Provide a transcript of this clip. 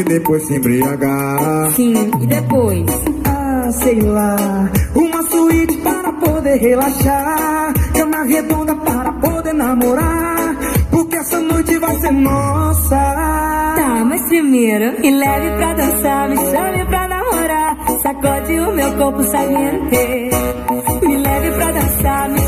e depois se embriagar. Sim, e depois? Ah, sei lá, uma suíte para poder relaxar, cama redonda para poder namorar, porque essa noite vai ser nossa. Tá, mas primeiro me leve pra dançar, me chame pra namorar, sacode o meu corpo saliente. Me leve pra dançar, me